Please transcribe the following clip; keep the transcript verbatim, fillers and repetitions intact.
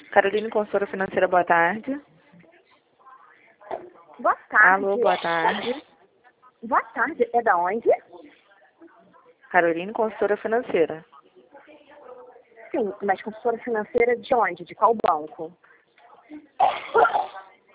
Carolina, consultora financeira, boa tarde. Boa tarde. Alô, boa tarde. Boa tarde. É da onde? Carolina, consultora financeira. Sim, mas consultora financeira de onde? De qual banco?